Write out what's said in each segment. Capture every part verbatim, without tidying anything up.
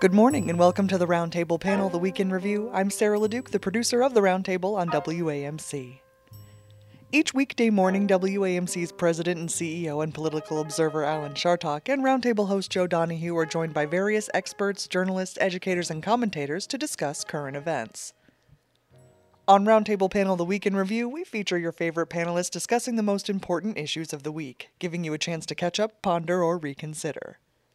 Good morning and welcome to the Roundtable Panel, the Week in Review. I'm Sarah LeDuc, the producer of the Roundtable on W A M C. Each weekday morning, W A M C's president and C E O and political observer Alan Chartock and Roundtable host Joe Donahue are joined by various experts, journalists, educators, and commentators to discuss current events. On Roundtable Panel, the Week in Review, we feature your favorite panelists discussing the most important issues of the week, giving you a chance to catch up, ponder, or reconsider.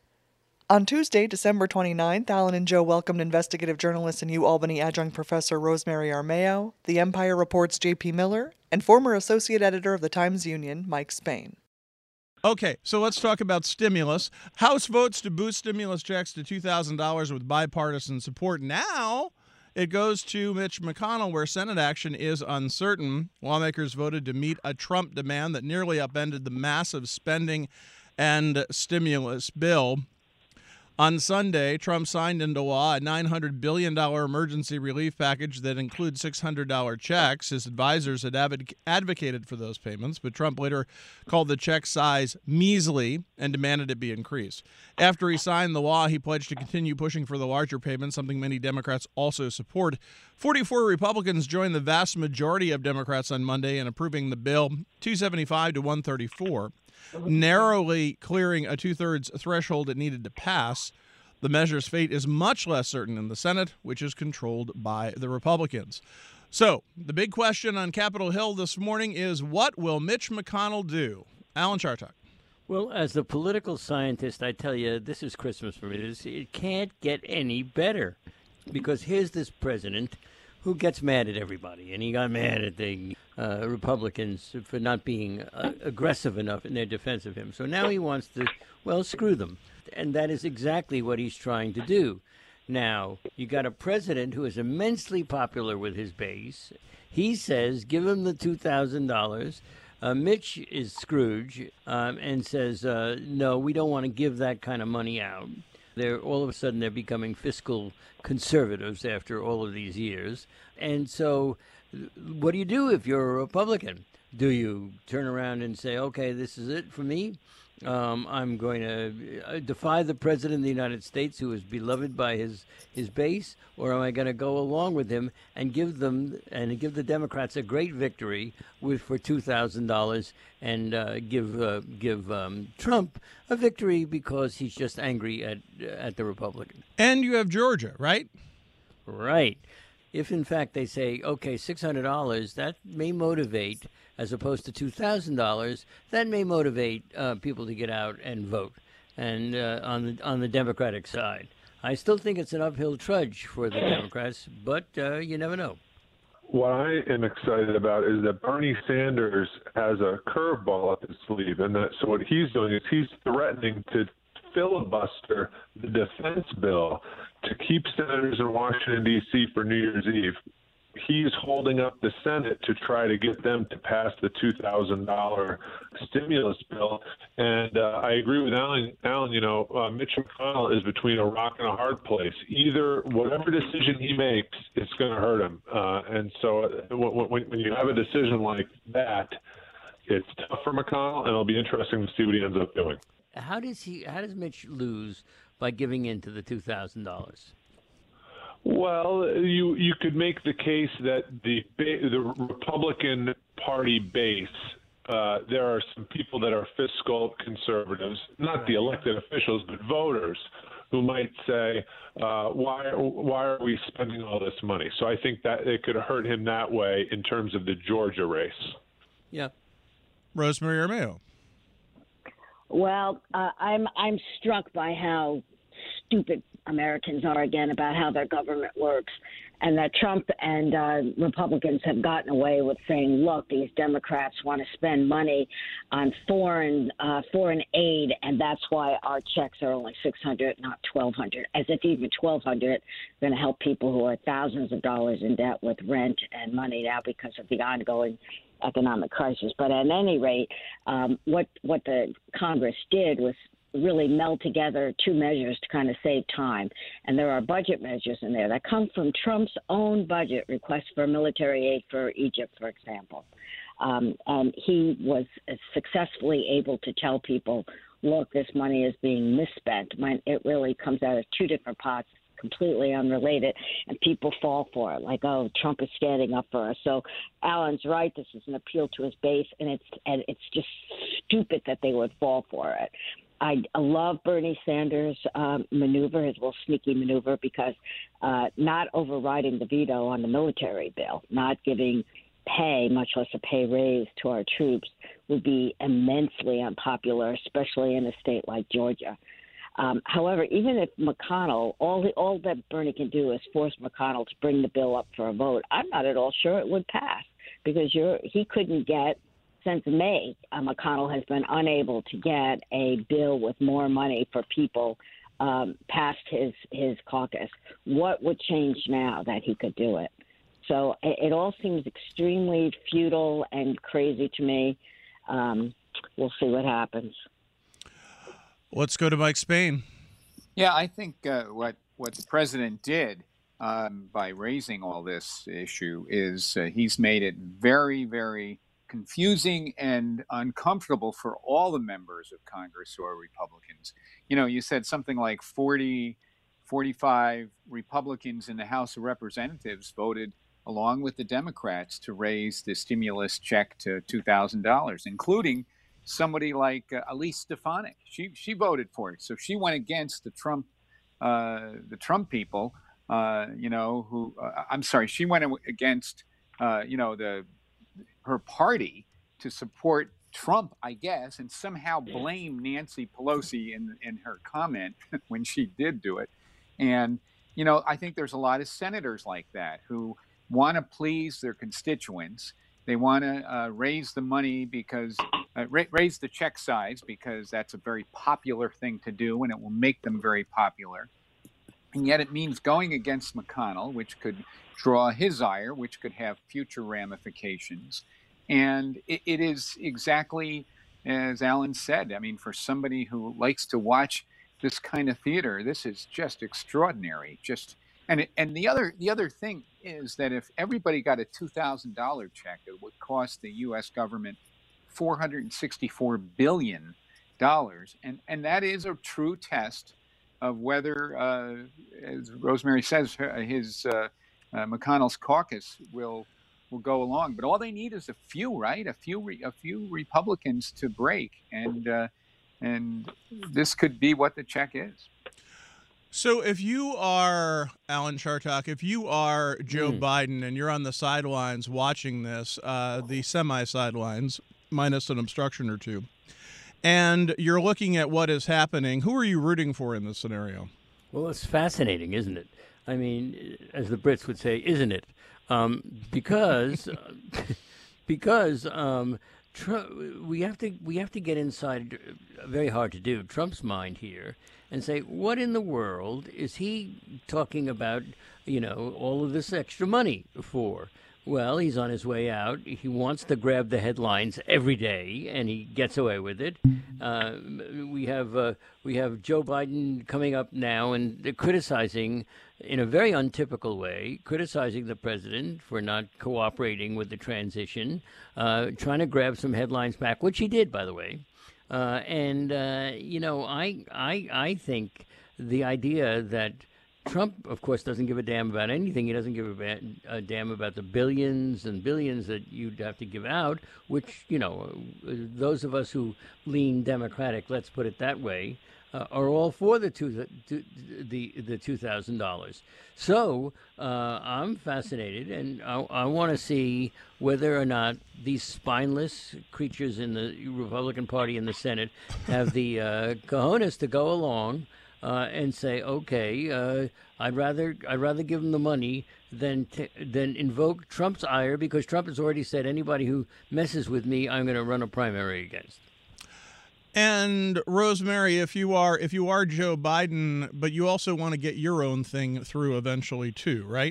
On Tuesday, December twenty-ninth, Alan and Joe welcomed investigative journalist and UAlbany adjunct professor Rosemary Armao, The Empire Report's J P Miller, and former associate editor of the Times-Union, Mike Spain. Okay, so let's talk about stimulus. House votes to boost stimulus checks to two thousand dollars with bipartisan support. Now it goes to Mitch McConnell, where Senate action is uncertain. Lawmakers voted to meet a Trump demand that nearly upended the massive spending and stimulus bill. On Sunday, Trump signed into law a nine hundred billion dollars emergency relief package that includes six hundred dollars checks. His advisors had adv- advocated for those payments, but Trump later called the check size measly and demanded it be increased. After he signed the law, he pledged to continue pushing for the larger payments, something many Democrats also support. forty-four Republicans joined the vast majority of Democrats on Monday in approving the bill, two seventy-five to one thirty-four. Narrowly clearing a two-thirds threshold it needed to pass. The measure's fate is much less certain in the Senate, which is controlled by the Republicans. So, the big question on Capitol Hill this morning is, what will Mitch McConnell do? Alan Chartock. Well, as a political scientist, I tell you, this is Christmas for me. It can't get any better, because here's this president who gets mad at everybody, and he got mad at the uh, Republicans for not being uh, aggressive enough in their defense of him. So now he wants to, well, screw them. And that is exactly what he's trying to do. Now, you got a president who is immensely popular with his base. He says, give him the two thousand dollars. Uh, Mitch is Scrooge um, and says, uh, no, we don't want to give that kind of money out. They're all of a sudden they're becoming fiscal conservatives after all of these years. And so what do you do if you're a Republican? Do you turn around and say, okay, this is it for me? Um, I'm going to defy the president of the United States, who is beloved by his, his base, or am I going to go along with him and give them and give the Democrats a great victory with for two thousand dollars and uh, give uh, give um, Trump a victory because he's just angry at at the Republican? And you have Georgia, right? Right. If, in fact, they say, okay, six hundred dollars, that may motivate, as opposed to two thousand dollars, that may motivate uh, people to get out and vote and uh, on the on the Democratic side. I still think it's an uphill trudge for the Democrats, but uh, you never know. What I am excited about is that Bernie Sanders has a curveball up his sleeve, and that so what he's doing is he's threatening to filibuster the defense bill to keep senators in Washington, D C for New Year's Eve. He's holding up the Senate to try to get them to pass the two thousand dollars stimulus bill. And uh, I agree with Alan. Alan, you know, uh, Mitch McConnell is between a rock and a hard place. Either whatever decision he makes, it's going to hurt him. Uh, and so uh, when, when you have a decision like that, it's tough for McConnell, and it'll be interesting to see what he ends up doing. How does he? How does Mitch lose by giving in to the two thousand dollars? Well, you you could make the case that the the Republican Party base, uh, there are some people that are fiscal conservatives, not the elected officials, but voters, who might say, uh, why why are we spending all this money? So I think that it could hurt him that way in terms of the Georgia race. Yeah. Rosemary Armao. Well, uh, I'm I'm struck by how stupid Americans are again about how their government works, and that Trump and uh, Republicans have gotten away with saying, look, these Democrats want to spend money on foreign uh, foreign aid, and that's why our checks are only six hundred dollars, not twelve hundred dollars, as if even twelve hundred dollars is going to help people who are thousands of dollars in debt with rent and money now because of the ongoing economic crisis. But at any rate, um, what what the Congress did was really meld together two measures to kind of save time. And there are budget measures in there that come from Trump's own budget, requests for military aid for Egypt, for example. Um, and he was successfully able to tell people look, this money is being misspent, when it really comes out of two different pots, completely unrelated, and people fall for it, like, oh, Trump is standing up for us. So Alan's right. This is an appeal to his base, and it's and it's just stupid that they would fall for it. I love Bernie Sanders' um, maneuver, his little sneaky maneuver, because uh, not overriding the veto on the military bill, not giving pay, much less a pay raise to our troops, would be immensely unpopular, especially in a state like Georgia. Um, however, even if McConnell, all the, all that Bernie can do is force McConnell to bring the bill up for a vote, I'm not at all sure it would pass, because you're, he couldn't get, since May, uh, McConnell has been unable to get a bill with more money for people um, past his, his caucus. What would change now that he could do it? So it, it all seems extremely futile and crazy to me. Um, we'll see what happens. Let's go to Mike Spain. Yeah, I think uh, what what the president did um, by raising all this issue is uh, he's made it very, very confusing and uncomfortable for all the members of Congress who are Republicans. You know, you said something like forty, forty-five Republicans in the House of Representatives voted along with the Democrats to raise the stimulus check to two thousand dollars, including somebody like uh, Elise Stefanik. She she voted for it, so she went against the Trump uh, the Trump people. Uh, you know, who uh, I'm sorry, she went against uh, you know the her party to support Trump, I guess, and somehow blame Nancy Pelosi in in her comment when she did do it. And you know, I think there's a lot of senators like that who want to please their constituents. They want to uh, raise the money because uh, ra- raise the check size because that's a very popular thing to do, and it will make them very popular. And yet, it means going against McConnell, which could draw his ire, which could have future ramifications. And it, it is exactly as Alan said. I mean, for somebody who likes to watch this kind of theater, this is just extraordinary. Just and it, and the other the other thing is that if everybody got a two thousand dollars check, it would cost the U S government four hundred sixty-four billion dollars, and and that is a true test of whether, uh, as Rosemary says, his uh, uh, McConnell's caucus will. will go along, but all they need is a few, right? A few, re- a few Republicans to break, and uh, and this could be what the check is. So, if you are Alan Chartock, if you are Joe mm. Biden, and you're on the sidelines watching this, uh, the semi-sidelines, minus an obstruction or two, and you're looking at what is happening, who are you rooting for in this scenario? Well, it's fascinating, isn't it? I mean, as the Brits would say, isn't it? Um, because because um, Tr- we have to we have to get inside, uh, very hard to do, Trump's mind here and say, what in the world is he talking about, you know, all of this extra money for? Well, he's on his way out. He wants to grab the headlines every day, and he gets away with it. Uh, we have uh, we have Joe Biden coming up now and criticizing, in a very untypical way, criticizing the president for not cooperating with the transition, uh, trying to grab some headlines back, which he did, by the way. Uh, and uh, you know, I I I think the idea that Trump, of course, doesn't give a damn about anything. He doesn't give a, ba- a damn about the billions and billions that you'd have to give out, which, you know, those of us who lean Democratic, let's put it that way, uh, are all for the two, the, the, the two thousand dollars. So uh, I'm fascinated, and I, I want to see whether or not these spineless creatures in the Republican Party in the Senate have the uh, cojones to go along Uh, and say, okay, uh, I'd rather I'd rather give them the money than t- than invoke Trump's ire, because Trump has already said anybody who messes with me, I'm going to run a primary against. And Rosemary, if you are if you are Joe Biden, but you also want to get your own thing through eventually too, right?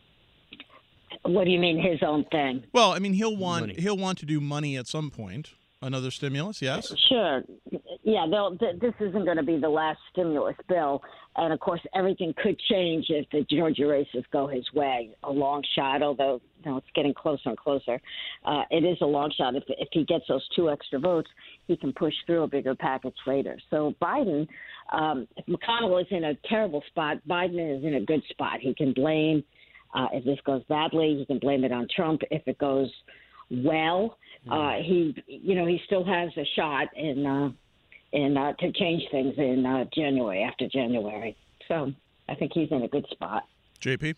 What do you mean his own thing? Well, I mean he'll want money. he'll want to do money at some point. Another stimulus, yes? Sure. Yeah, they'll, th- this isn't going to be the last stimulus bill. And, of course, everything could change if the Georgia races go his way. A long shot, although you know, it's getting closer and closer. Uh, it is a long shot. If, if he gets those two extra votes, he can push through a bigger package later. So Biden, um, if McConnell is in a terrible spot, Biden is in a good spot. He can blame, uh, if this goes badly, he can blame it on Trump. If it goes well, uh, he, you know, he still has a shot in, uh, in uh, to change things in uh, January, after January. So I think he's in a good spot. J P?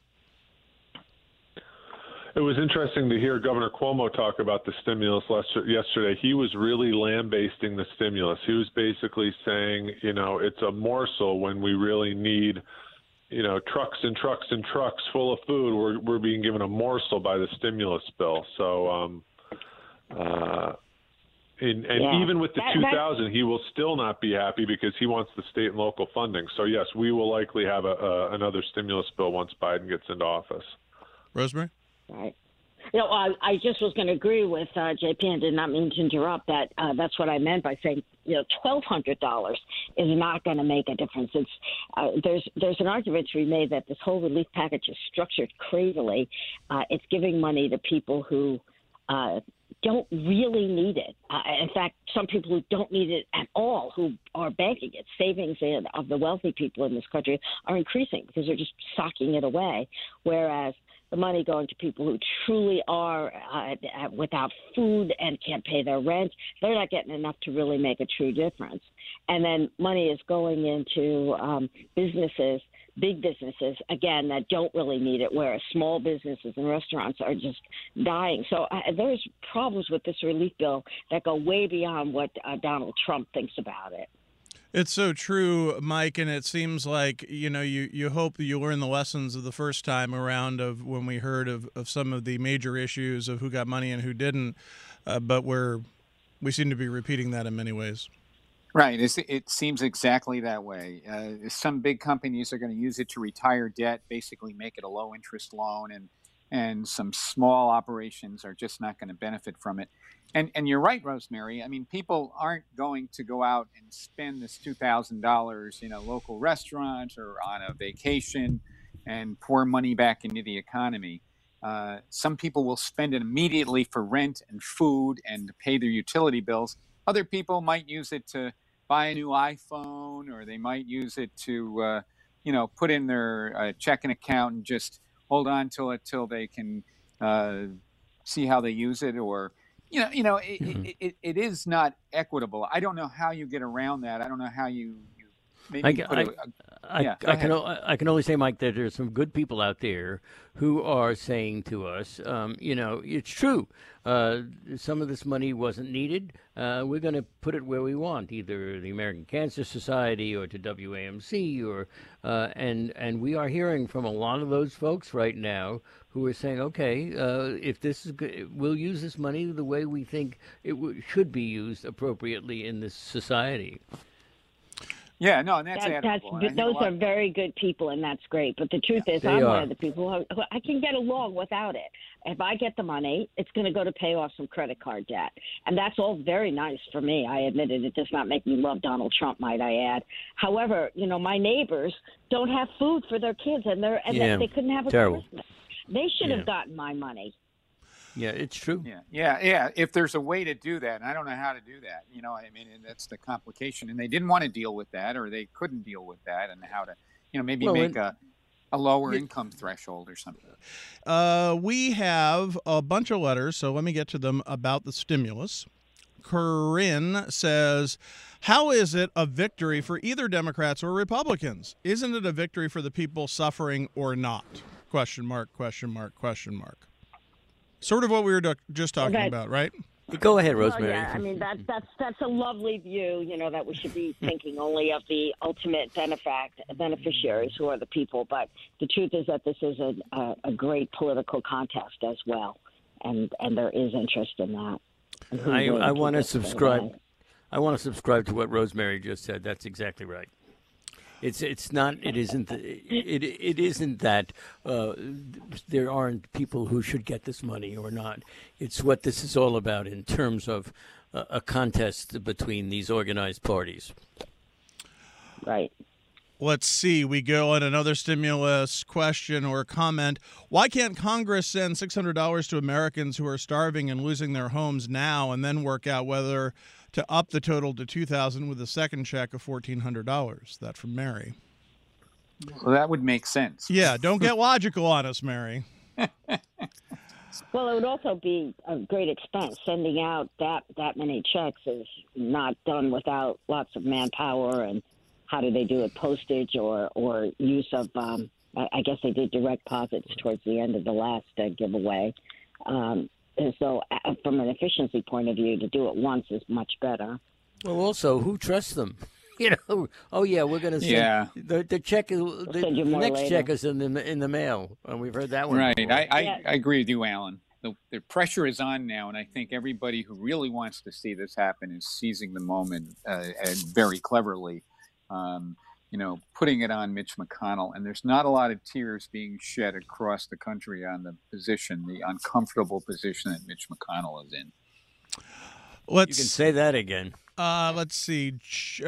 It was interesting to hear Governor Cuomo talk about the stimulus yesterday. He was really lambasting the stimulus. He was basically saying, you know, it's a morsel when we really need, you know, trucks and trucks and trucks full of food. We're we're being given a morsel by the stimulus bill. So, um, uh, and, and yeah. even with the that, two thousand, he will still not be happy because he wants the state and local funding. So, yes, we will likely have a, a, another stimulus bill once Biden gets into office. Rosemary? Right. You know, I, I just was going to agree with uh, J P and did not mean to interrupt that. Uh, that's what I meant by saying, you know, twelve hundred dollars is not going to make a difference. It's uh, there's there's an argument to be made that this whole relief package is structured crazily. Uh, it's giving money to people who uh, don't really need it. Uh, in fact, some people who don't need it at all, who are banking it, savings in, of the wealthy people in this country are increasing because they're just socking it away, whereas the money going to people who truly are uh, without food and can't pay their rent, they're not getting enough to really make a true difference. And then money is going into um, businesses, big businesses, again, that don't really need it, whereas small businesses and restaurants are just dying. So uh, there's problems with this relief bill that go way beyond what uh, Donald Trump thinks about it. It's so true, Mike, and it seems like, you know, you, you hope that you learn the lessons of the first time around of when we heard of, of some of the major issues of who got money and who didn't, uh, but we're we seem to be repeating that in many ways. Right. It's, it seems exactly that way. Uh, some big companies are going to use it to retire debt, basically make it a low-interest loan, and and some small operations are just not going to benefit from it. And and you're right, Rosemary. I mean, people aren't going to go out and spend this two thousand dollars in a local restaurant or on a vacation and pour money back into the economy. Uh, some people will spend it immediately for rent and food and to pay their utility bills. Other people might use it to buy a new iPhone, or they might use it to, uh, you know, put in their uh, checking account and just hold on to it till they can uh, see how they use it, or You know, you know, it, mm-hmm. it, it, it is not equitable. I don't know how you get around that. I don't know how you, you maybe I, put I, a, a, I, yeah, I can I can only say, Mike, that there's some good people out there who are saying to us, um, you know, it's true. Uh, some of this money wasn't needed. Uh, we're going to put it where we want, either the American Cancer Society or to W A M C, or uh, and and we are hearing from a lot of those folks right now who are saying, okay, uh, if this is good, we'll use this money the way we think it w- should be used appropriately in this society. Yeah, no, and that's that, admirable. that's, those are very good people, and that's great. But the truth yeah, is, I'm are. one of the people who, who I can get along without it. If I get the money, it's going to go to pay off some credit card debt, and that's all very nice for me. I admit it; it does not make me love Donald Trump, might I add. However, you know, my neighbors don't have food for their kids, and they're and yeah, they, they couldn't have a terrible. Christmas. They should yeah. have gotten my money. Yeah, it's true. Yeah, yeah, yeah. If there's a way to do that, and I don't know how to do that, you know, I mean, that's the complication. And they didn't want to deal with that, or they couldn't deal with that, and how to, you know, maybe well, make and, a, a lower income threshold or something. Uh, we have a bunch of letters, so let me get to them about the stimulus. Corinne says, how is it a victory for either Democrats or Republicans? Isn't it a victory for the people suffering or not? Question mark, question mark, question mark. Sort of what we were do- just talking okay. about, right? Go ahead, Well, Rosemary. yeah, I mean that's that's that's a lovely view. You know that we should be thinking only of the ultimate benefact beneficiaries, who are the people. But the truth is that this is a a, a great political contest as well, and and there is interest in that. I, I want to subscribe. I want to subscribe to what Rosemary just said. That's exactly right. It's it's not it isn't it it isn't that uh, there aren't people who should get this money or not. It's what this is all about in terms of a, a contest between these organized parties. Right. Let's see. We go on another stimulus question or comment. Why can't Congress send six hundred dollars to Americans who are starving and losing their homes now and then work out whether to up the total to two thousand dollars with a second check of fourteen hundred dollars? That from Mary. Well, that would make sense. Yeah, don't get logical on us, Mary. Well, it would also be a great expense. Sending out that, that many checks is not done without lots of manpower, and how do they do it, postage or, or use of, um, I, I guess they did direct deposits towards the end of the last uh, giveaway. Um, and so uh, from an efficiency point of view, to do it once is much better. Well, also, who trusts them? You know, oh yeah, we're going to send Yeah. the the check is the, send you the more next later. check is in the in the mail, and we've heard that one. Right. before. I, I, Yeah. I agree with you, Alan. The, the pressure is on now, and I think everybody who really wants to see this happen is seizing the moment uh, and very cleverly, um, you know, putting it on Mitch McConnell. And there's not a lot of tears being shed across the country on the position, the uncomfortable position that Mitch McConnell is in. Let's You can say that again. Uh, let's see. Ch-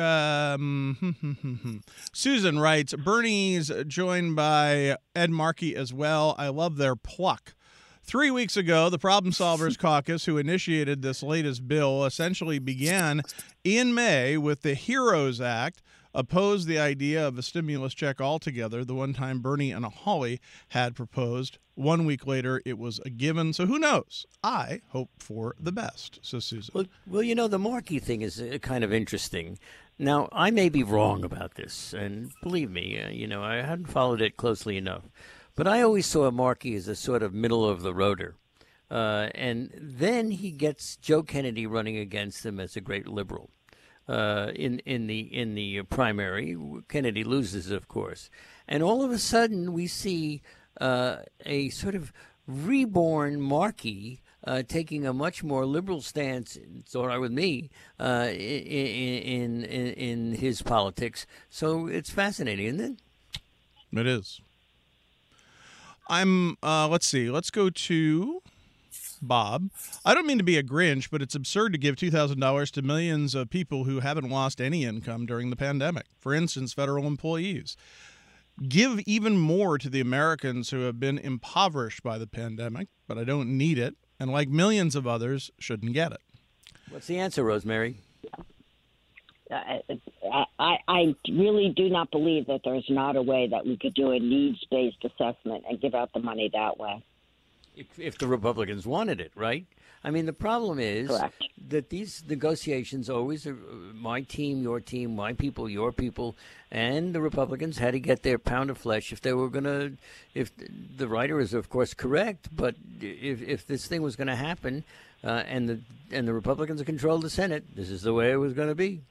Um, Susan writes, Bernie's joined by Ed Markey as well. I love their pluck. Three weeks ago, the Problem Solvers Caucus, who initiated this latest bill, essentially began in May with the HEROES Act, opposed the idea of a stimulus check altogether, the one time Bernie and Hawley had proposed. One week later, it was a given. So who knows? I hope for the best, says Susan. Well, well, you know, the Markey thing is uh, kind of interesting. Now, I may be wrong about this, and believe me, uh, you know, I hadn't followed it closely enough. But I always saw Markey as a sort of middle-of-the-roader. Uh, and then he gets Joe Kennedy running against him as a great liberal. Uh, in in the in the primary, Kennedy loses, of course, and all of a sudden we see uh, a sort of reborn Markey uh, taking a much more liberal stance. It's all right with me uh, in, in in in his politics. So it's fascinating, isn't it? It is. I'm. Uh, let's see. Let's go to Bob. I don't mean to be a Grinch, but it's absurd to give two thousand dollars to millions of people who haven't lost any income during the pandemic. For instance, federal employees. Give even more to the Americans who have been impoverished by the pandemic, but I don't need it, and like millions of others, shouldn't get it. What's the answer, Rosemary? Uh, I, I really do not believe that there's not a way that we could do a needs-based assessment and give out the money that way. If, if the Republicans wanted it, right? I mean, the problem is Correct. that these negotiations always are my team, your team, my people, your people, and the Republicans had to get their pound of flesh if they were going to, if the writer is, of course, correct, but if, if this thing was going to happen uh, and the and the Republicans controlled the Senate, this is the way it was going to be.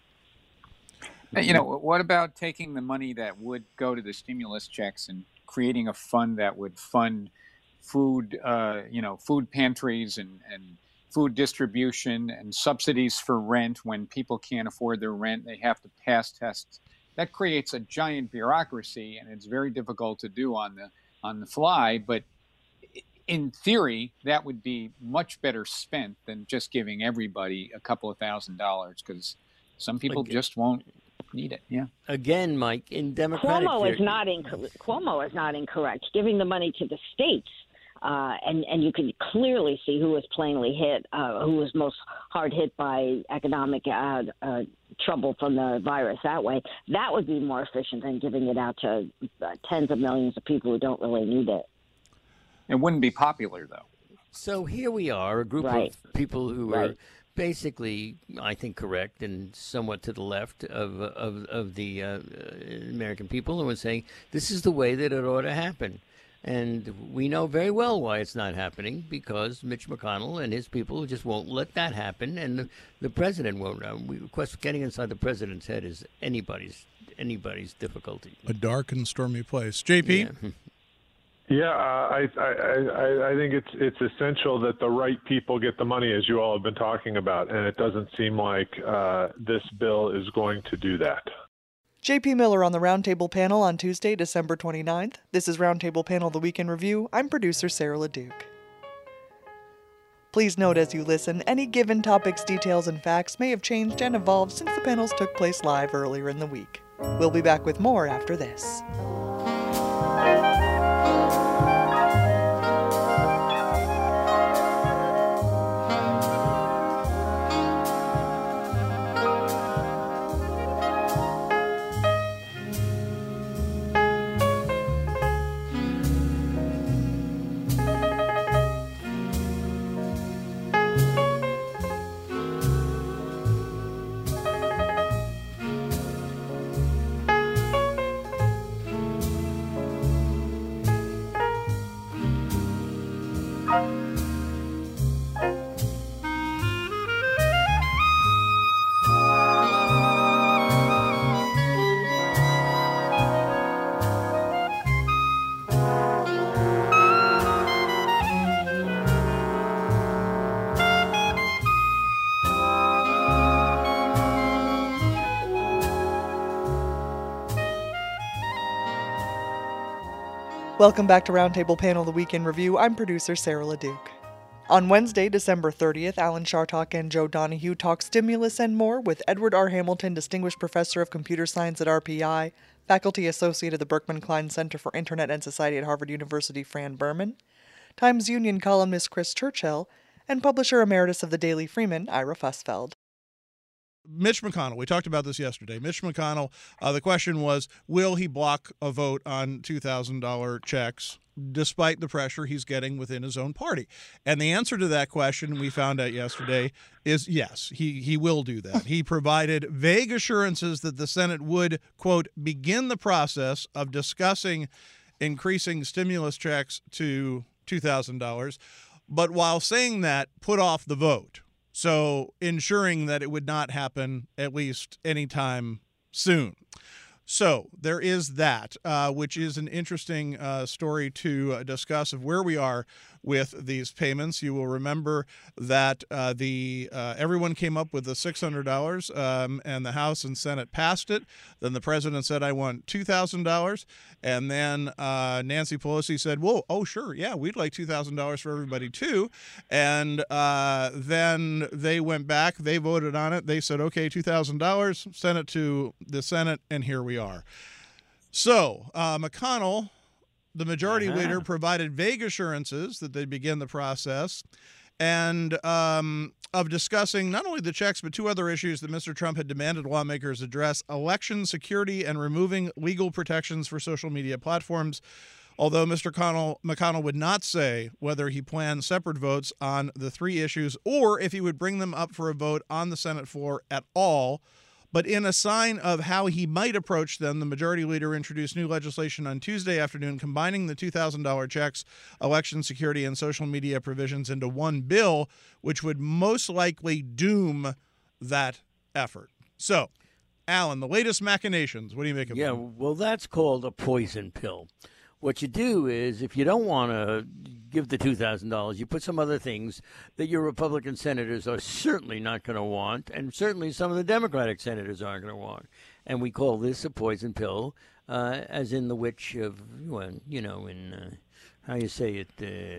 You know, what about taking the money that would go to the stimulus checks and creating a fund that would fund food, uh, you know, food pantries and, and food distribution and subsidies for rent when people can't afford their rent, they have to pass tests. That creates a giant bureaucracy, and it's very difficult to do on the on the fly. But in theory, that would be much better spent than just giving everybody a couple of thousand dollars, because some people Like- just won't need it. Yeah. Again, Mike, in Democratic Cuomo is theory- not incorrect. Cuomo is not incorrect. Giving the money to the states, uh, and and you can clearly see who was plainly hit, uh, who was most hard hit by economic uh, uh, trouble from the virus. That way, that would be more efficient than giving it out to uh, tens of millions of people who don't really need it. It wouldn't be popular, though. So here we are, a group Right. of people who Right. are basically, I think, correct and somewhat to the left of of, of the uh, American people, who are saying this is the way that it ought to happen. And we know very well why it's not happening, because Mitch McConnell and his people just won't let that happen, and the, the president won't. Uh, we, of course, getting inside the president's head is anybody's anybody's difficulty. A dark and stormy place. J P? Yeah. Yeah, uh, I, I, I, I think it's it's essential that the right people get the money, as you all have been talking about, and it doesn't seem like uh, this bill is going to do that. J P Miller on the Roundtable Panel on Tuesday, December twenty-ninth. This is Roundtable Panel, the Weekend Review. I'm producer Sarah LeDuc. Please note as you listen, any given topic's details and facts may have changed and evolved since the panels took place live earlier in the week. We'll be back with more after this. Welcome back to Roundtable Panel, the Weekend Review. I'm producer Sarah LeDuc. On Wednesday, December thirtieth, Alan Chartock and Joe Donahue talk stimulus and more with Edward R. Hamilton, Distinguished Professor of Computer Science at R P I, Faculty Associate at the Berkman Klein Center for Internet and Society at Harvard University, Fran Berman, Times Union columnist Chris Churchill, and Publisher Emeritus of the Daily Freeman, Ira Fussfeld. Mitch McConnell, we talked about this yesterday. Mitch McConnell, uh, the question was, will he block a vote on two thousand dollars checks despite the pressure he's getting within his own party? And the answer to that question, we found out yesterday, is yes, he, he will do that. He provided vague assurances that the Senate would, quote, begin the process of discussing increasing stimulus checks to two thousand dollars, but while saying that, put off the vote. So ensuring that it would not happen at least anytime soon. So there is that, uh, which is an interesting uh, story to uh, discuss of where we are with these payments. You will remember that uh, the uh, everyone came up with the six hundred dollars, um, and the House and Senate passed it. Then the president said, I want two thousand dollars. And then uh, Nancy Pelosi said, whoa, oh, sure, yeah, we'd like two thousand dollars for everybody, too. And uh, then they went back. They voted on it. They said, okay, two thousand dollars, send it to the Senate, and here we are. So uh, McConnell, the majority uh-huh. leader, provided vague assurances that they'd begin the process and um, of discussing not only the checks, but two other issues that Mister Trump had demanded lawmakers address: election security and removing legal protections for social media platforms. Although Mister McConnell, McConnell would not say whether he planned separate votes on the three issues or if he would bring them up for a vote on the Senate floor at all. But in a sign of how he might approach them, the majority leader introduced new legislation on Tuesday afternoon combining the two thousand dollars checks, election security, and social media provisions into one bill, which would most likely doom that effort. So, Alan, the latest machinations, what do you make of yeah, them? Yeah, well, that's called a poison pill. What you do is, if you don't want to give the two thousand dollars, you put some other things that your Republican senators are certainly not going to want, and certainly some of the Democratic senators aren't going to want. And we call this a poison pill, uh, as in the witch of, well, you know, in, uh, how you say it,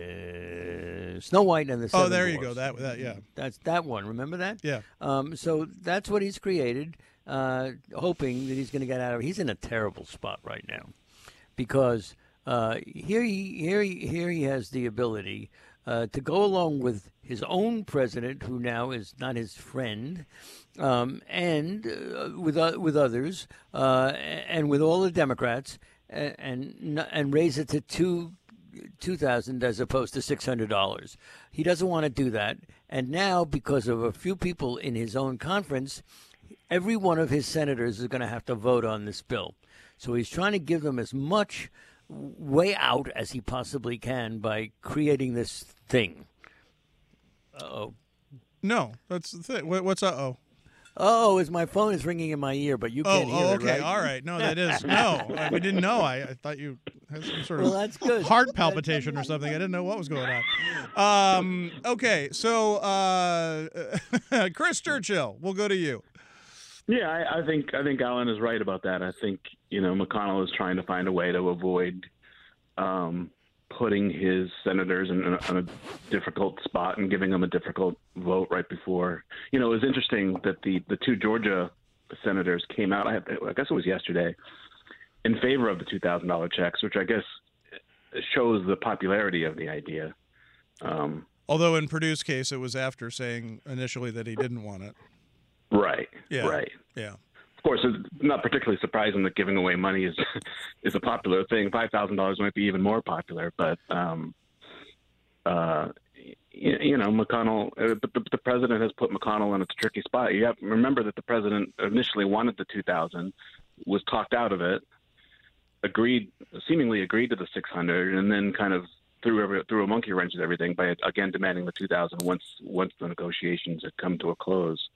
uh, Snow White and the Seven Oh, there you Dwarfs. go, that, that yeah. That's that one, remember that? Yeah. Um, so that's what he's created, uh, hoping that he's going to get out of it. He's in a terrible spot right now because... Uh, here he here he here he has the ability uh, to go along with his own president, who now is not his friend, um, and uh, with uh, with others, uh, and with all the Democrats, and and, and raise it to two two thousand as opposed to six hundred dollars. He doesn't want to do that, and now because of a few people in his own conference, every one of his senators is going to have to vote on this bill. So he's trying to give them as much way out as he possibly can by creating this thing. Uh-oh. No, that's the thing. What's uh-oh? Oh, is my phone is ringing in my ear, but you can't oh, hear oh, it, okay, right? all right. No, that is no. We didn't know. I, I thought you had some sort of well, that's good. heart palpitation or something. I didn't know what was going on. Um, okay, so uh, Chris Churchill, we'll go to you. Yeah, I, I think I think Alan is right about that. I think you know McConnell is trying to find a way to avoid um, putting his senators in a, in a difficult spot and giving them a difficult vote right before. You know, it was interesting that the, the two Georgia senators came out, I, I guess it was yesterday, in favor of the two thousand dollars checks, which I guess shows the popularity of the idea. Um, Although in Perdue's case, it was after saying initially that he didn't want it. Right, Yeah. right. Yeah. Of course, it's not particularly surprising that giving away money is is a popular thing. five thousand dollars might be even more popular, but um, uh, you, you know, McConnell, uh, the, the president has put McConnell in a tricky spot. You have to remember that the president initially wanted the two thousand, was talked out of it, agreed, seemingly agreed to the six hundred, and then kind of threw every, threw a monkey wrench at everything by again demanding the two thousand once once the negotiations had come to a close.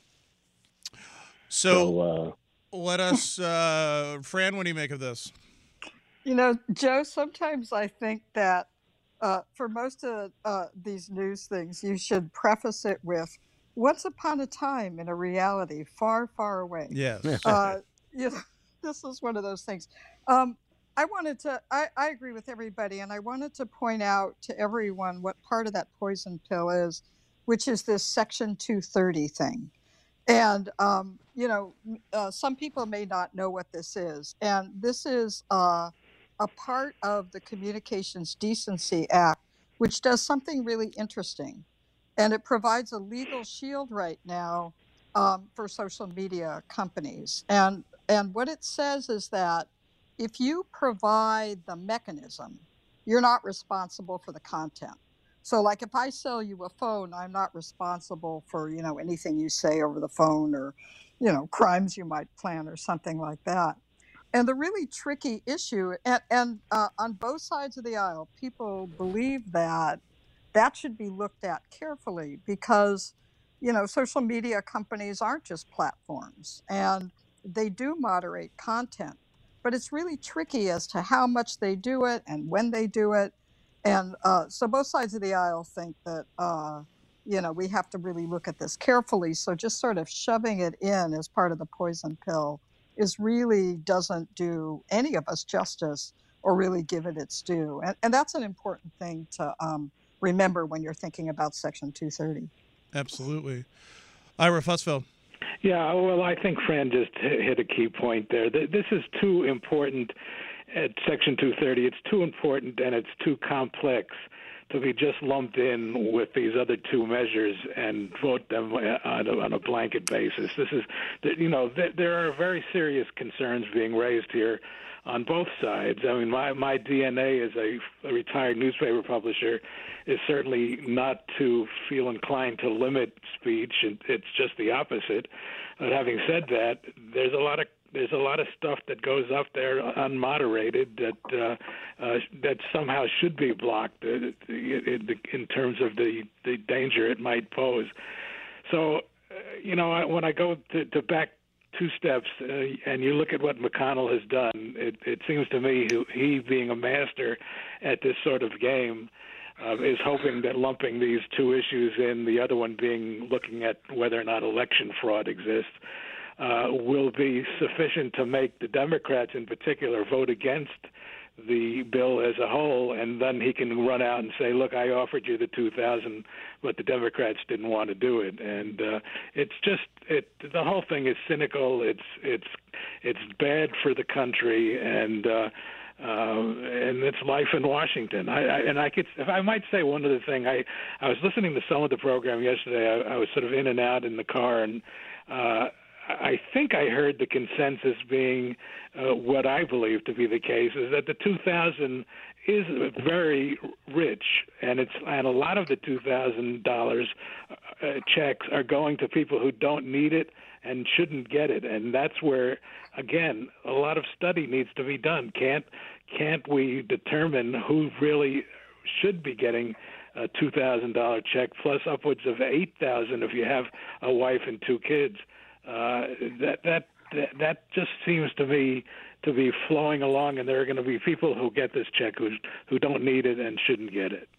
So, So, uh, let us, uh, Fran, what do you make of this? You know, Joe, sometimes I think that uh, for most of uh, these news things, you should preface it with once upon a time in a reality far, far away. Yes. Uh, you know, this is one of those things. Um, I wanted to, I, I agree with everybody, and I wanted to point out to everyone what part of that poison pill is, which is this Section two thirty thing. And, um, you know, uh, some people may not know what this is. And this is uh, a part of the Communications Decency Act, which does something really interesting. And it provides a legal shield right now um, for social media companies. And, and what it says is that if you provide the mechanism, you're not responsible for the content. So like if I sell you a phone, I'm not responsible for, you know, anything you say over the phone or, you know, crimes you might plan or something like that. And the really tricky issue, and, and uh, on both sides of the aisle, people believe that that should be looked at carefully because, you know, social media companies aren't just platforms and they do moderate content, but it's really tricky as to how much they do it and when they do it. And uh, so both sides of the aisle think that, uh, you know, we have to really look at this carefully. So just sort of shoving it in as part of the poison pill is really doesn't do any of us justice or really give it its due. And, and that's an important thing to um, remember when you're thinking about Section two thirty. Absolutely. Ira Fussfeld. Yeah, well, I think Fran just hit a key point there. This is too important. At Section two thirty, it's too important and it's too complex to be just lumped in with these other two measures and vote them on a, on a blanket basis. This is, you know, there are very serious concerns being raised here on both sides. I mean, my, my D N A as a, a retired newspaper publisher is certainly not to feel inclined to limit speech. It's just the opposite. But having said that, there's a lot of There's a lot of stuff that goes up there unmoderated that uh, uh, that somehow should be blocked uh, in terms of the, the danger it might pose. So, uh, you know, when I go to, to back two steps uh, and you look at what McConnell has done, it, it seems to me he, he, being a master at this sort of game, uh, is hoping that lumping these two issues in, the other one being looking at whether or not election fraud exists, Uh, will be sufficient to make the Democrats in particular vote against the bill as a whole, and then he can run out and say, look, I offered you the two thousand, but the Democrats didn't want to do it. And uh, it's just, it. the whole thing is cynical. It's it's it's bad for the country, and uh, uh, and it's life in Washington. I, I, and I could, if I might say one other thing, I, I was listening to some of the program yesterday. I, I was sort of in and out in the car, and uh, I think I heard the consensus being uh, what I believe to be the case is that the two thousand is very rich, and it's and a lot of the two thousand dollars uh, checks are going to people who don't need it and shouldn't get it, and that's where, again, a lot of study needs to be done. Can't can't we determine who really should be getting a two thousand dollars check plus upwards of eight thousand dollars if you have a wife and two kids? Uh, that that that just seems to me to be flowing along, and there are going to be people who get this check who who don't need it and shouldn't get it.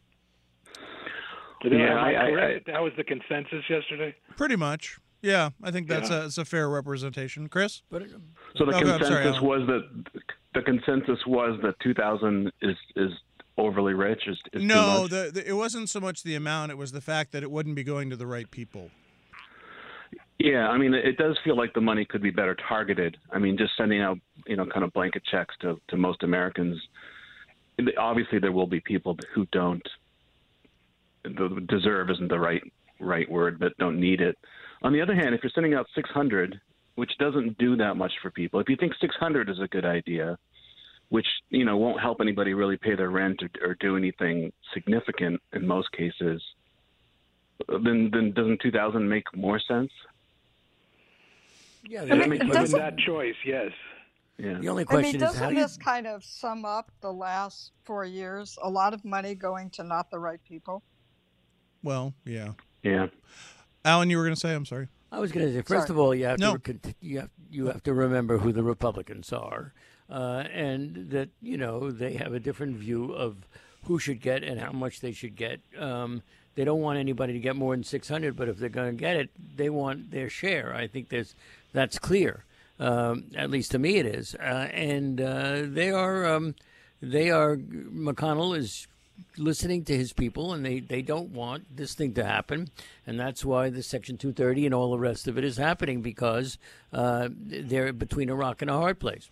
Yeah, Am I I, correct? I, that was the consensus yesterday. Pretty much. Yeah, I think that's Yeah. a, that's a fair representation. Chris? But so the Okay, I'm consensus sorry, Alan. was that the consensus was that two thousand is is overly rich is, is no, too much? the, the, it wasn't so much the amount; it was the fact that it wouldn't be going to the right people. Yeah, I mean, it does feel like the money could be better targeted. I mean, just sending out, you know, kind of blanket checks to, to most Americans. Obviously, there will be people who don't deserve isn't the right right word, but don't need it. On the other hand, if you're sending out six hundred, which doesn't do that much for people, if you think six hundred is a good idea, which, you know, won't help anybody really pay their rent or, or do anything significant in most cases, then then doesn't two thousand make more sense? Yeah, I mean, the, Given that choice, yes. Yeah. the only I mean, question is how doesn't you. this kind of sum up the last four years? A lot of money going to not the right people. Well, yeah. Yeah. Alan, you were going to say? I'm sorry. I was going to say, first Sorry. of all, you have No. to rec- you have you have to remember who the Republicans are, uh, and that you know they have a different view of who should get and how much they should get. Um, they don't want anybody to get more than six hundred, but if they're going to get it, they want their share. I think there's that's clear. Um, at least to me, it is, uh, and uh, they are um, they are McConnell is listening to his people, and they, they don't want this thing to happen, and that's why the Section two thirty and all the rest of it is happening, because uh, they're between a rock and a hard place.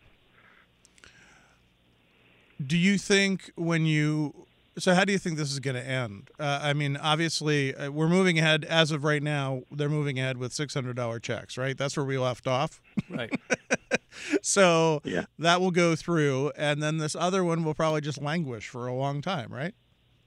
Do you think when you so how do you think this is going to end? Uh, I mean, obviously, uh, we're moving ahead as of right now. They're moving ahead with six hundred dollars checks, right? That's where we left off. Right. So Yeah. that will go through, and then this other one will probably just languish for a long time, right?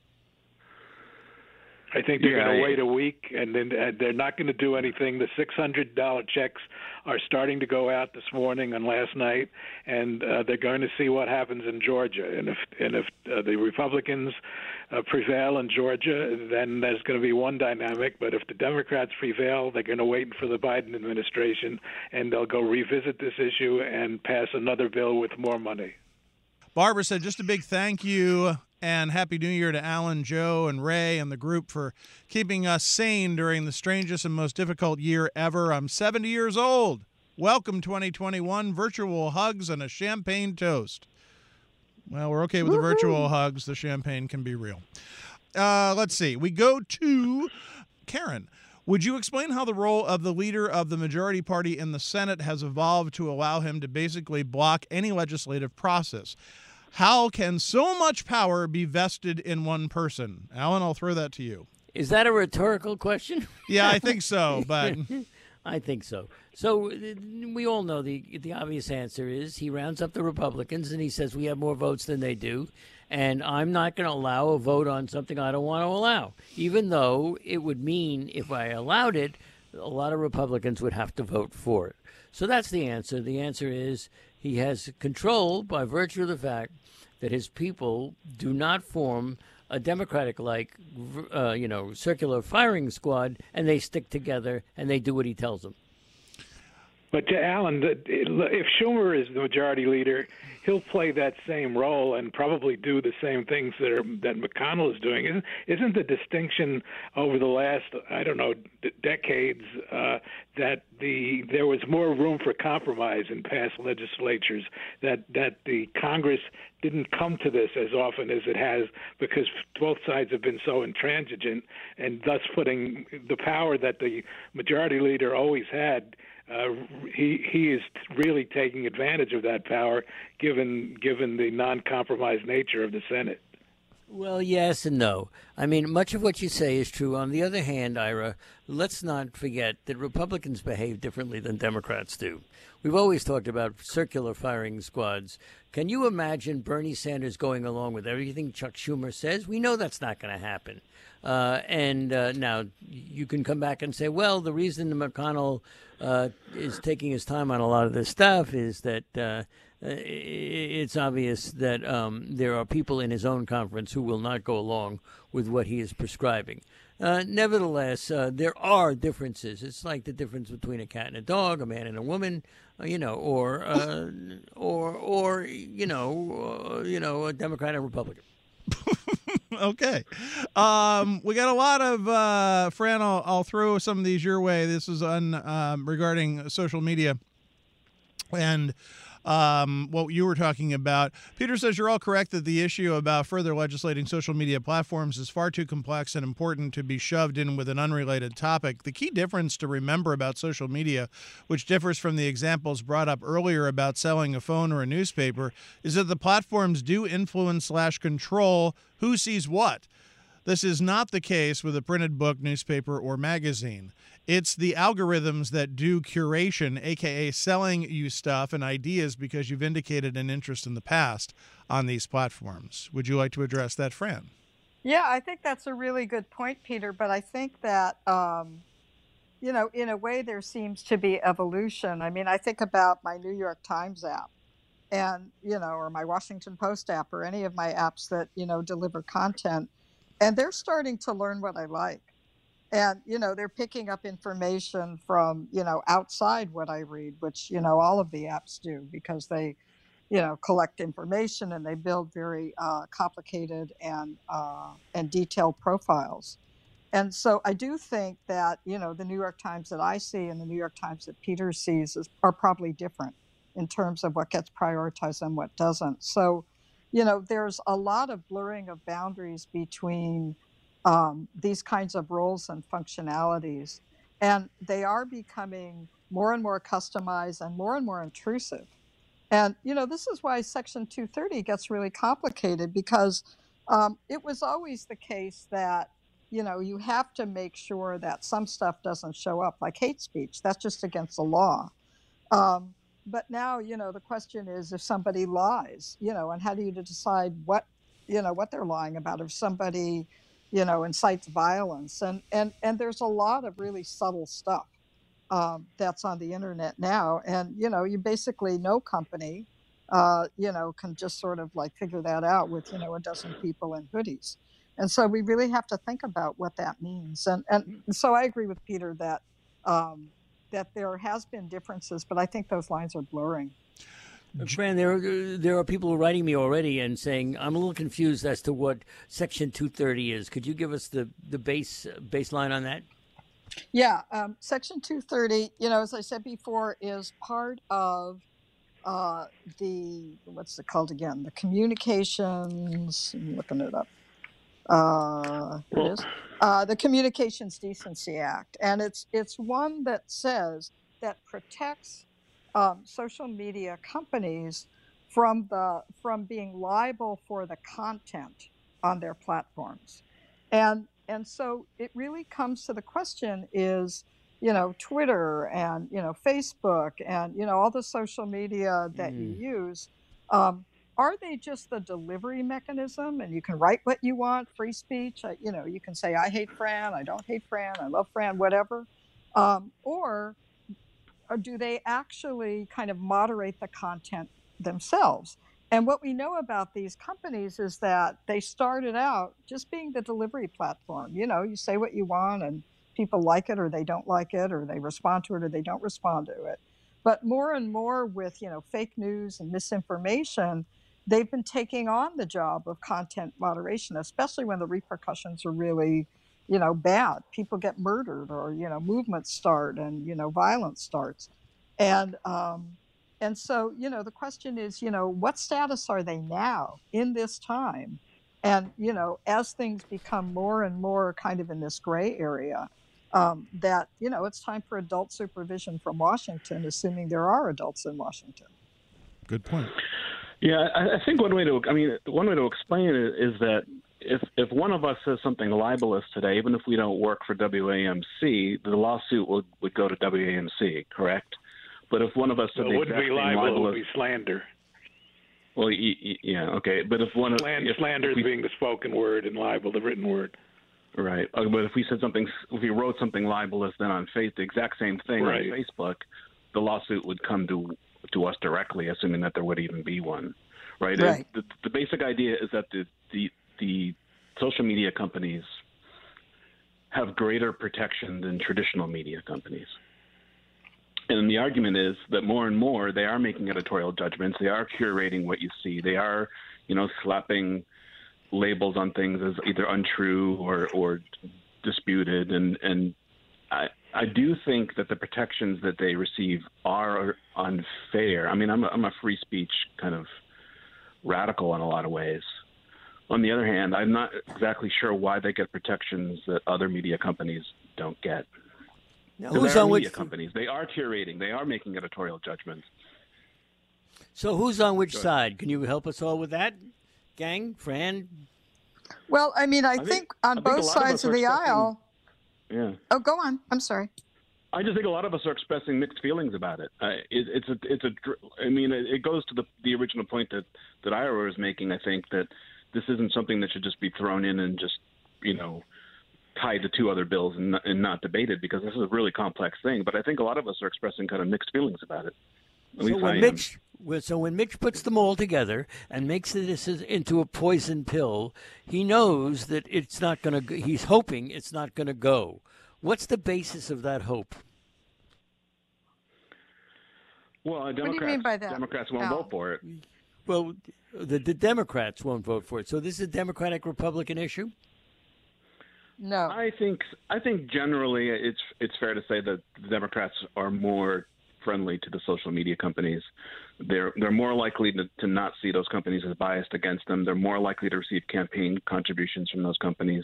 I think they're Yeah, going to I- wait a week, and then uh, they're not going to do anything. The six hundred dollars checks are starting to go out this morning and last night, and uh, they're going to see what happens in Georgia. And if and if uh, the Republicans uh, prevail in Georgia, then there's going to be one dynamic. But if the Democrats prevail, they're going to wait for the Biden administration, and they'll go revisit this issue and pass another bill with more money. Barbara said, just a big thank you and Happy New Year to Alan, Joe, and Ray and the group for keeping us sane during the strangest and most difficult year ever. I'm seventy years old. Welcome twenty twenty-one. Virtual hugs and a champagne toast. Well, we're okay with the virtual hugs. The champagne can be real. Uh, let's see. We go to Karen. Would you explain how the role of the leader of the majority party in the Senate has evolved to allow him to basically block any legislative process? How can so much power be vested in one person? Alan, I'll throw that to you. Is that a rhetorical question? Yeah, I think so, but I think so. So uh, we all know the the obvious answer is he rounds up the Republicans and he says we have more votes than they do, and I'm not going to allow a vote on something I don't want to allow, even though it would mean if I allowed it, a lot of Republicans would have to vote for it. So that's the answer. The answer is he has control by virtue of the fact that his people do not form a Democratic-like, uh, you know, circular firing squad, and they stick together and they do what he tells them. But to Alan, if Schumer is the majority leader, he'll play that same role and probably do the same things that are, that McConnell is doing. Isn't, isn't the distinction over the last, I don't know, d- decades uh, that the there was more room for compromise in past legislatures, that, that the Congress didn't come to this as often as it has because both sides have been so intransigent, and thus putting the power that the majority leader always had. Uh, he he is really taking advantage of that power, given given the non-compromise nature of the Senate. Well, yes and no. I mean, much of what you say is true. On the other hand, Ira, let's not forget that Republicans behave differently than Democrats do. We've always talked about circular firing squads. Can you imagine Bernie Sanders going along with everything Chuck Schumer says? We know that's not going to happen. Uh, and uh, now you can come back and say, well, the reason McConnell uh, is taking his time on a lot of this stuff is that uh, it's obvious that um, there are people in his own conference who will not go along with what he is prescribing. Uh, nevertheless, uh, there are differences. It's like the difference between a cat and a dog, a man and a woman, uh, you know, or uh, or or you know, uh, you know, a Democrat and a Republican. Okay. Um, we got a lot of, uh, Fran, I'll, I'll throw some of these your way. This is on um, regarding social media. And um, what you were talking about. Peter says you're all correct that the issue about further legislating social media platforms is far too complex and important to be shoved in with an unrelated topic. The key difference to remember about social media, which differs from the examples brought up earlier about selling a phone or a newspaper, is that the platforms do influence slash control who sees what. This is not the case with a printed book, newspaper, or magazine. It's the algorithms that do curation, a k a selling you stuff and ideas because you've indicated an interest in the past on these platforms. Would you like to address that, Fran? Yeah, I think that's a really good point, Peter. But I think that, um, you know, in a way, there seems to be evolution. I mean, I think about my New York Times app and, you know, or my Washington Post app or any of my apps that, you know, deliver content. And they're starting to learn what I like. And, you know, they're picking up information from, you know, outside what I read, which, you know, all of the apps do because they, you know, collect information and they build very uh, complicated and uh, and detailed profiles. And so I do think that, you know, the New York Times that I see and the New York Times that Peter sees is, are probably different in terms of what gets prioritized and what doesn't. So, you know, there's a lot of blurring of boundaries between um, these kinds of roles and functionalities. And they are becoming more and more customized and more and more intrusive. And, you know, this is why Section two thirty gets really complicated because um, it was always the case that, you know, you have to make sure that some stuff doesn't show up, like hate speech. That's just against the law. Um, but now, you know, the question is if somebody lies, you know, and how do you decide what, you know, what they're lying about? If somebody, you know, incites violence. And, and, and there's a lot of really subtle stuff um, that's on the internet now. And, you know, you basically, no company, uh, you know, can just sort of like figure that out with, you know, a dozen people in hoodies. And so we really have to think about what that means. And, and so I agree with Peter that, um, that there has been differences, but I think those lines are blurring. Fran, there are, there are people writing me already and saying, I'm a little confused as to what Section two thirty is. Could you give us the, the base baseline on that? Yeah, um, Section two thirty, you know, as I said before, is part of uh, the, what's it called again? The Communications, I'm looking it up. Uh, here it is. Uh, the Communications Decency Act. And it's it's one that says that protects um, social media companies from the from being liable for the content on their platforms. And and so it really comes to the question is, you know, Twitter and, you know, Facebook and, you know, all the social media that mm. you use, um, are they just the delivery mechanism and you can write what you want, free speech? Uh, you know, you can say, I hate Fran, I don't hate Fran, I love Fran, whatever. Um, or, or do they actually kind of moderate the content themselves? And what we know about these companies is that they started out just being the delivery platform. You know, you say what you want and people like it or they don't like it or they respond to it or they don't respond to it. But more and more with, you know, fake news and misinformation, they've been taking on the job of content moderation, especially when the repercussions are really, you know, bad. People get murdered or, you know, movements start and, you know, violence starts. And um, and so, you know, the question is, you know, what status are they now in this time? And, you know, as things become more and more kind of in this gray area, um, that, you know, it's time for adult supervision from Washington, assuming there are adults in Washington. Good point. Yeah, I, I think one way to, I mean, one way to explain it is that if if one of us says something libelous today, even if we don't work for W A M C, the lawsuit would, would go to W A M C, correct? But if one of us said well, the it wouldn't be libel, libelous, it would be slander. Well, y- y- yeah, okay, but if one of slander, if, slander if we, is being the spoken word and libel the written word. Right, uh, but if we said something, if we wrote something libelous, then on face the exact same thing right. on Facebook, the lawsuit would come to to us directly, assuming that there would even be one. Right. right. The, the basic idea is that the, the the social media companies have greater protection than traditional media companies. And the argument is that more and more they are making editorial judgments. They are curating what you see. They are, you know, slapping labels on things as either untrue or, or disputed. And, and I, I do think that the protections that they receive are unfair. I mean, I'm a, I'm a free speech kind of radical in a lot of ways. On the other hand, I'm not exactly sure why they get protections that other media companies don't get. Now, So who's they are on media which companies. They are curating. They are making editorial judgments. So who's on which Go ahead. side? Can you help us all with that, gang, Fran? Well, I mean, I, I think, think- on I think both a lot of sides us of are the expecting- aisle. Yeah. Oh, go on. I'm sorry. I just think a lot of us are expressing mixed feelings about it. Uh, it it's a, it's a, dr- I mean, it, it goes to the the original point that that Ira was making. I think that this isn't something that should just be thrown in and just, you know, tied to two other bills and not, and not debated, because this is a really complex thing. But I think a lot of us are expressing kind of mixed feelings about it. At So least I when am. Mitch, well, so when Mitch puts them all together and makes this into a poison pill, he knows that it's not going to. He's hoping it's not going to go. What's the basis of that hope? Well, do you Democrats, mean by that, Democrats won't Al? vote for it. Well, the, the Democrats won't vote for it. So this is a Democratic-Republican issue? No. I think I think generally it's it's fair to say that the Democrats are more friendly to the social media companies. They're they're more likely to, to not see those companies as biased against them. They're more likely to receive campaign contributions from those companies.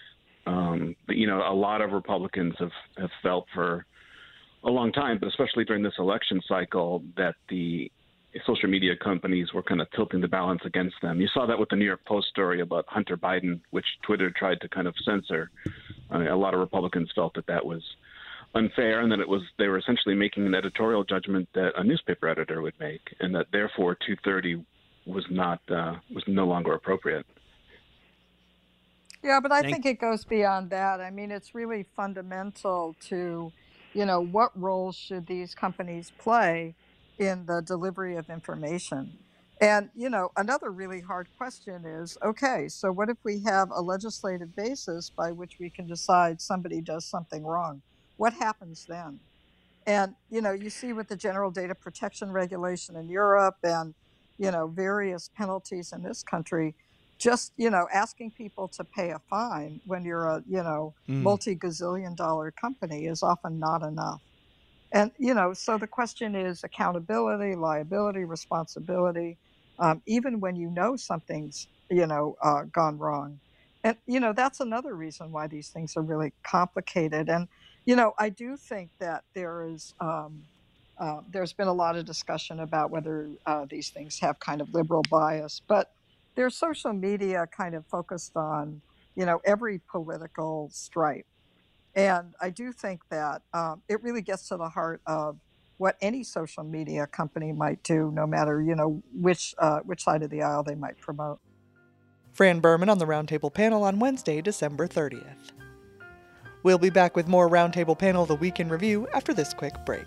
Um, but, you know, a lot of Republicans have, have felt for a long time, but especially during this election cycle, that the social media companies were kind of tilting the balance against them. You saw that with the New York Post story about Hunter Biden, which Twitter tried to kind of censor. I mean, a lot of Republicans felt that that was unfair, and that it was they were essentially making an editorial judgment that a newspaper editor would make, and that therefore two thirty was not uh, was no longer appropriate. Yeah, but I Thank- think it goes beyond that. I mean, it's really fundamental to, you know, what role should these companies play in the delivery of information? And, you know, another really hard question is, okay, so what if we have a legislative basis by which we can decide somebody does something wrong? What happens then? And, you know, you see with the General Data Protection Regulation in Europe and, you know, various penalties in this country, just, you know, asking people to pay a fine when you're a, you know, Mm. multi-gazillion dollar company is often not enough. And, you know, so the question is accountability, liability, responsibility, um, even when you know something's, you know, uh, gone wrong. And, you know, that's another reason why these things are really complicated. And, you know, I do think that there is, um, uh, there's been a lot of discussion about whether uh, these things have kind of liberal bias, but there's social media kind of focused on, you know, every political stripe. And I do think that um, it really gets to the heart of what any social media company might do, no matter, you know, which uh, which side of the aisle they might promote. Fran Berman on the Roundtable panel on Wednesday, December thirtieth. We'll be back with more Roundtable Panel The Week in Review after this quick break.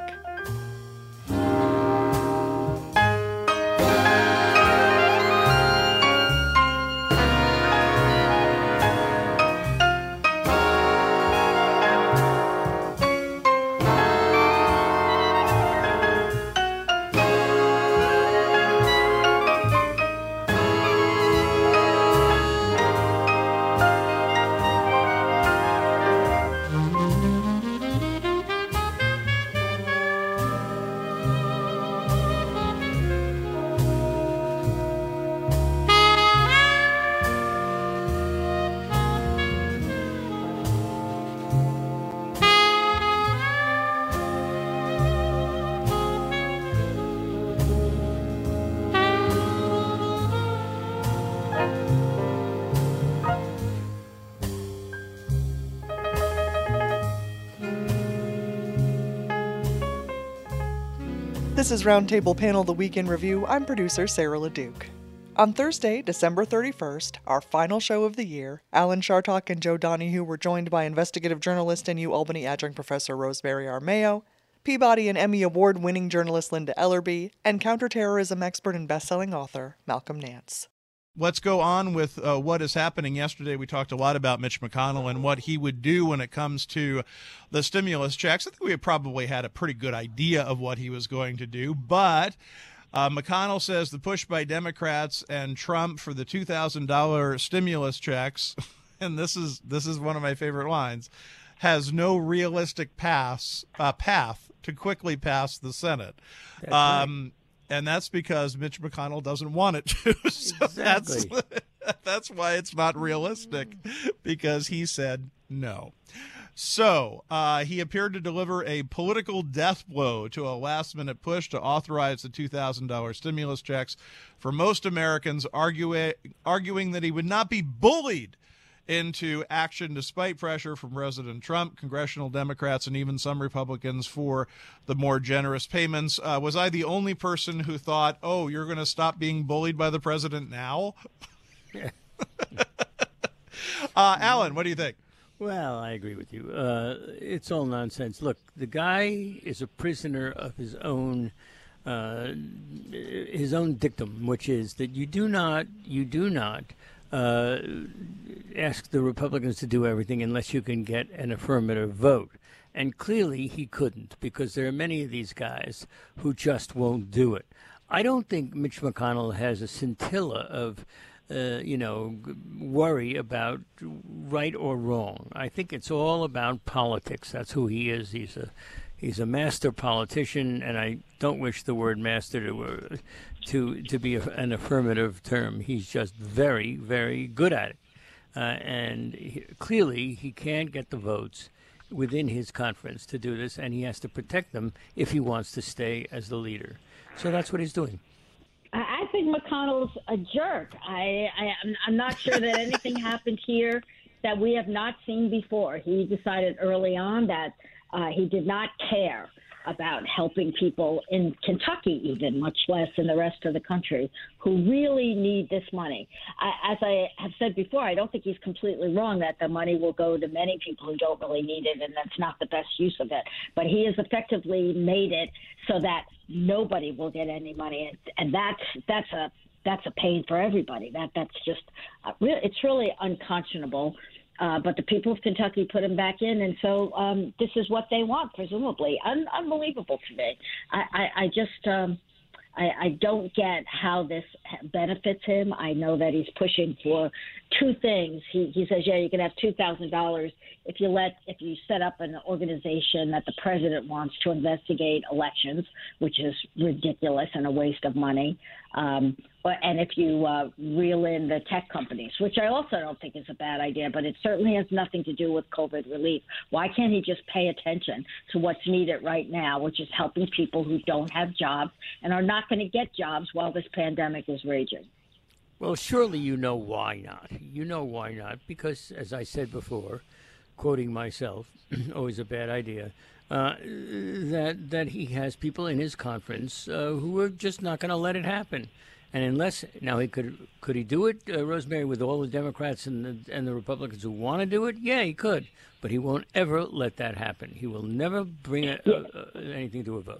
This is Roundtable Panel The Week in Review. I'm producer Sarah LeDuc. On Thursday, December thirty-first, our final show of the year, Alan Chartock and Joe Donahue were joined by investigative journalist and U Albany adjunct professor Rosemary Armao, Peabody and Emmy Award-winning journalist Linda Ellerby, and counterterrorism expert and best-selling author Malcolm Nance. Let's go on with uh, what is happening. Yesterday, we talked a lot about Mitch McConnell and what he would do when it comes to the stimulus checks. I think we probably had a pretty good idea of what he was going to do, but uh, McConnell says the push by Democrats and Trump for the two thousand dollars stimulus checks, and this is this is one of my favorite lines, has no realistic pass uh, path to quickly pass the Senate. That's um, right. And that's because Mitch McConnell doesn't want it to. So exactly. that's, that's why it's not realistic, because he said no. So uh, he appeared to deliver a political death blow to a last-minute push to authorize the two thousand dollars stimulus checks for most Americans, arguing, arguing that he would not be bullied into action despite pressure from President Trump, congressional Democrats, and even some Republicans for the more generous payments. Uh, was I the only person who thought, oh, you're going to stop being bullied by the president now? uh, Alan, what do you think? Well, I agree with you. Uh, it's all nonsense. Look, the guy is a prisoner of his own uh, his own dictum, which is that you do not you do not uh, ask the Republicans to do everything unless you can get an affirmative vote. And clearly he couldn't, because there are many of these guys who just won't do it. I don't think Mitch McConnell has a scintilla of Uh, you know, worry about right or wrong. I think it's all about politics. That's who he is. He's a he's a master politician, and I don't wish the word master to uh, to to be a, an affirmative term. He's just very, very good at it, uh, and he, clearly he can't get the votes within his conference to do this, and he has to protect them if he wants to stay as the leader. So that's what he's doing. I think McConnell's a jerk. I, I, I'm, I'm not sure that anything happened here that we have not seen before. He decided early on that uh, he did not care about helping people in Kentucky, even, much less in the rest of the country, who really need this money. I, as I have said before, I don't think he's completely wrong that the money will go to many people who don't really need it, and that's not the best use of it. But he has effectively made it so that nobody will get any money, and that's that's a that's a pain for everybody. That that's just uh, re- it's really unconscionable. Uh, but the people of Kentucky put him back in, and so um, this is what they want, presumably. Un- unbelievable to me. I, I, I just um, I, I don't get how this benefits him. I know that he's pushing for two things. He, he says, yeah, you can have two thousand dollars if you let if you set up an organization that the president wants to investigate elections, which is ridiculous and a waste of money. Um, and if you uh, reel in the tech companies, which I also don't think is a bad idea, but it certainly has nothing to do with COVID relief. Why can't he just pay attention to what's needed right now, which is helping people who don't have jobs and are not going to get jobs while this pandemic is raging? Well, surely you know why not. You know why not, because, as I said before, quoting myself, always a bad idea, uh, that that he has people in his conference uh, who are just not going to let it happen. And unless now he could could he do it, uh, Rosemary, with all the Democrats and the and the Republicans who want to do it? Yeah, he could, but he won't ever let that happen. He will never bring a, a, a, anything to a vote.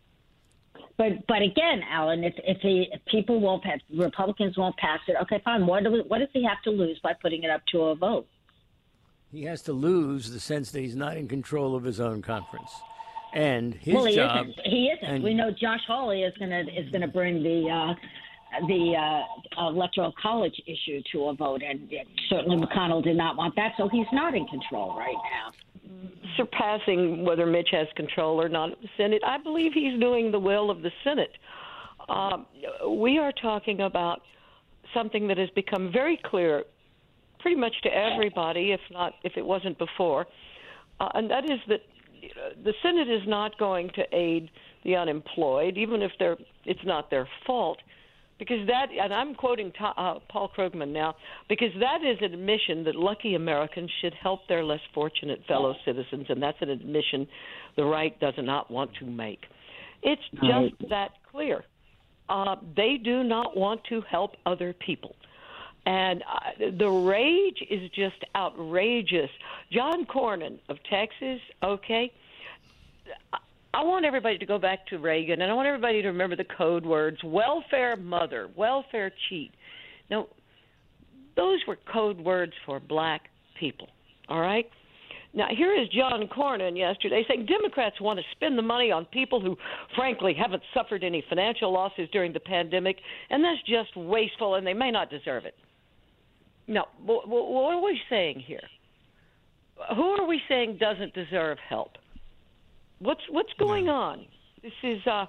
But but again, Alan, if if, he, if people won't pass, Republicans won't pass it, okay, fine. What do we, what does he have to lose by putting it up to a vote? He has to lose the sense that he's not in control of his own conference, and his well, he job. Isn't. He isn't. And, we know Josh Hawley is going to is going to bring the uh, the uh, electoral college issue to a vote, and certainly McConnell did not want that, so he's not in control right now. Surpassing whether Mitch has control or not of the Senate, I believe he's doing the will of the Senate. Uh, we are talking about something that has become very clear pretty much to everybody, if not if it wasn't before, uh, and that is that the Senate is not going to aid the unemployed, even if they're it's not their fault, because that, and I'm quoting to, uh, Paul Krugman now, because that is an admission that lucky Americans should help their less fortunate fellow citizens, and that's an admission the right does not want to make. It's just that clear. Uh, they do not want to help other people. And uh, the rage is just outrageous. John Cornyn of Texas, okay, I want everybody to go back to Reagan, and I want everybody to remember the code words, welfare mother, welfare cheat. Now, those were code words for black people, all right? Now, here is John Cornyn yesterday saying Democrats want to spend the money on people who, frankly, haven't suffered any financial losses during the pandemic, and that's just wasteful, and they may not deserve it. No, what are we saying here? who are we saying doesn't deserve help? What's what's going on? This is uh,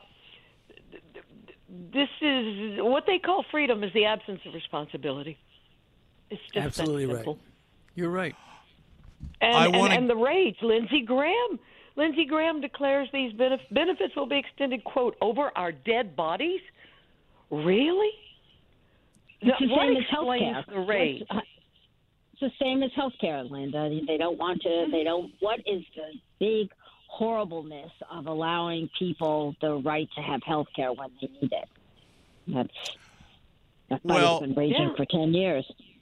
this is what they call freedom is the absence of responsibility. It's just absolutely that simple. right. You're right. And, I and, wanna... and the rage, Lindsey Graham. Lindsey Graham declares these benef- benefits will be extended, quote, over our dead bodies. Really? It's the what same as explains healthcare. the rage? What's, It's the same as healthcare, Linda. They don't want to. They don't. What is the big horribleness of allowing people the right to have healthcare when they need it? That's that fight well, has been raging yeah. for ten years.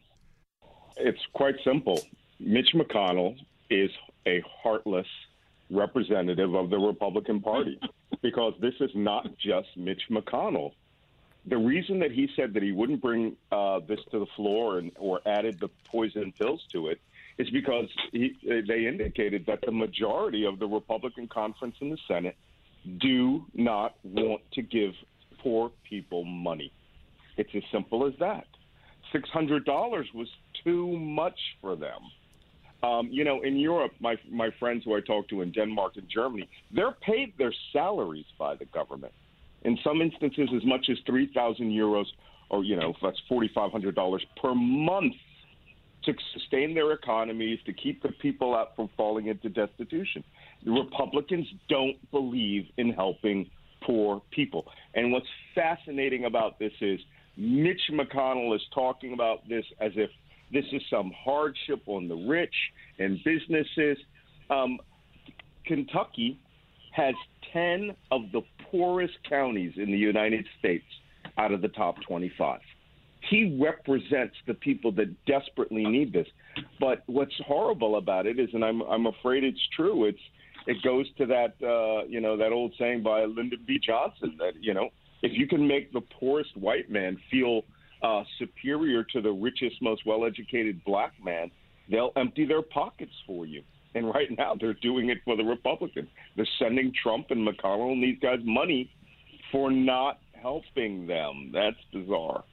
It's quite simple. Mitch McConnell is a heartless representative of the Republican Party because this is not just Mitch McConnell. The reason that he said that he wouldn't bring uh, this to the floor and, or added the poison pills to it is because he, they indicated that the majority of the Republican conference in the Senate do not want to give poor people money. It's as simple as that. six hundred dollars was too much for them. Um, you know, in Europe, my my friends who I talk to in Denmark and Germany, they're paid their salaries by the government. In some instances, as much as three thousand euros, or, you know, that's forty-five hundred dollars per month to sustain their economies, to keep the people out from falling into destitution. The Republicans don't believe in helping poor people. And what's fascinating about this is Mitch McConnell is talking about this as if this is some hardship on the rich and businesses. Um, Kentucky has ten of the poorest counties in the United States out of the top twenty-five. He represents the people that desperately need this. But what's horrible about it is, and I'm I'm afraid it's true, it's it goes to that uh, you know that old saying by Lyndon B. Johnson that, you know, if you can make the poorest white man feel uh, superior to the richest, most well-educated black man, they'll empty their pockets for you. And right now they're doing it for the Republicans. They're sending Trump and McConnell and these guys money for not helping them. That's bizarre.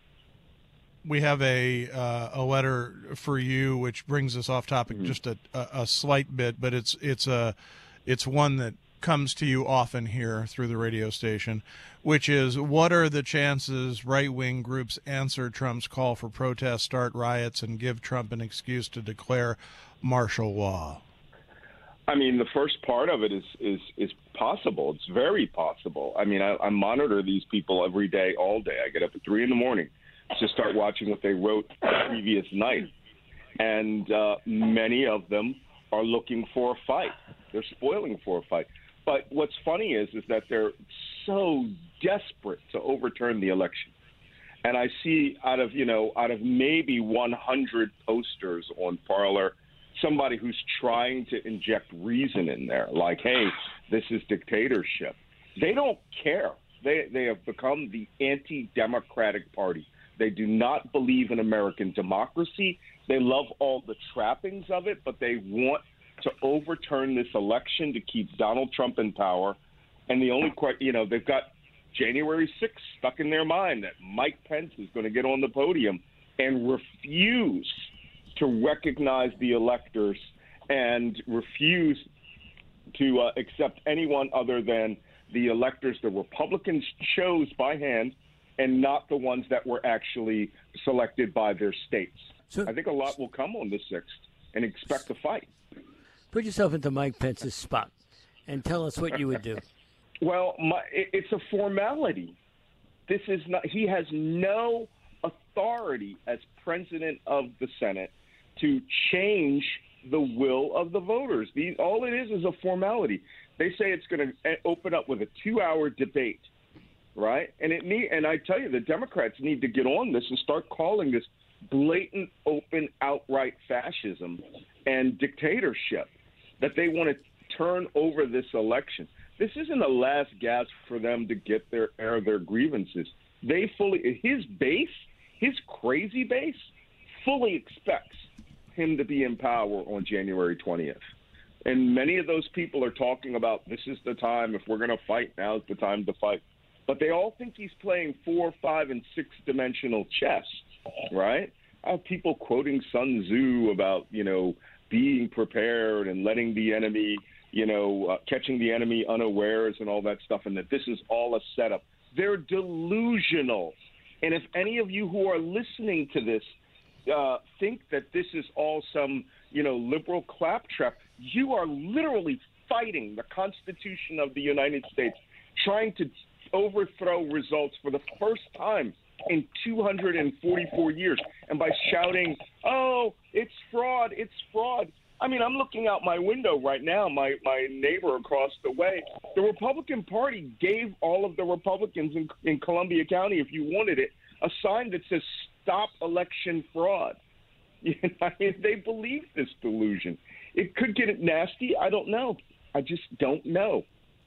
We have a uh, a letter for you, which brings us off topic mm-hmm. just a, a, a slight bit, but it's it's a it's one that comes to you often here through the radio station, which is, what are the chances right-wing groups answer Trump's call for protest, start riots, and give Trump an excuse to declare martial law? I mean, the first part of it is is is possible. It's very possible. I mean, I, I monitor these people every day, all day. I get up at three in the morning to start watching what they wrote the previous night. And uh, many of them are looking for a fight. They're spoiling for a fight. But what's funny is is that they're so desperate to overturn the election. And I see out of, you know, out of maybe one hundred posters on Parler, somebody who's trying to inject reason in there, like, hey, this is dictatorship. They don't care. They they have become the anti-democratic party. They do not believe in American democracy. They love all the trappings of it, but they want to overturn this election to keep Donald Trump in power. And the only, you know, they've got January sixth stuck in their mind that Mike Pence is going to get on the podium and refuse to recognize the electors and refuse to uh, accept anyone other than the electors the Republicans chose by hand and not the ones that were actually selected by their states. So, I think a lot will come on the sixth, and expect a fight. Put yourself into Mike Pence's spot and tell us what you would do. Well, my, it's a formality. This is not. He has no authority as president of the Senate to change the will of the voters. These, all it is is a formality. They say it's going to open up with a two-hour debate, right? And it need, and I tell you, the Democrats need to get on this and start calling this blatant, open, outright fascism and dictatorship, that they want to turn over this election. This isn't a last gasp for them to get their air their grievances. They fully, his base, his crazy base, fully expects him to be in power on January twentieth. And many of those people are talking about, this is the time, if we're going to fight, now's the time to fight. But they all think he's playing four, five, and six-dimensional chess, right? I have people quoting Sun Tzu about, you know, being prepared and letting the enemy, you know, uh, catching the enemy unawares and all that stuff, and that this is all a setup. They're delusional. And if any of you who are listening to this uh, think that this is all some, you know, liberal claptrap, you are literally fighting the Constitution of the United States, trying to overthrow results for the first time in two hundred forty-four years. And by shouting, oh, it's fraud, it's fraud. I mean, I'm looking out my window right now, my, my neighbor across the way. The Republican Party gave all of the Republicans in, in Columbia County, if you wanted it, a sign that says, stop election fraud. You know, I mean, they believe this delusion. It could get nasty. I don't know. I just don't know.